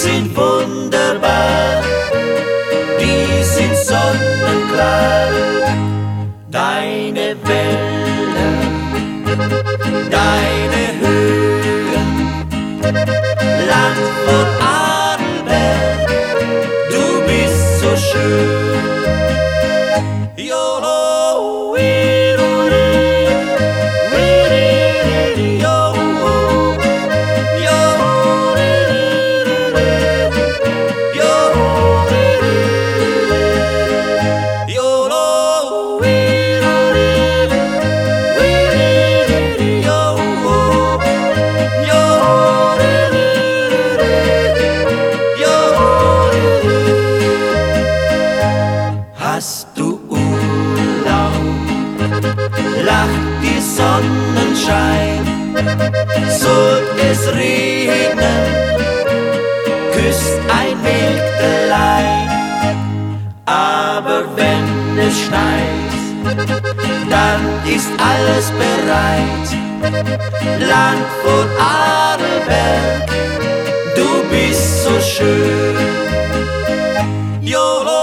sind wunderbar, die sind sonnenklar. Deine Wälder, deine Höhen, Land von Adelberg, du bist so schön. Hast du Urlaub, lacht die Sonnenschein, sollt es regnen, küsst ein Mägdelein. Aber wenn es schneit, dann ist alles bereit. Land von Adelberg, du bist so schön. YOLO.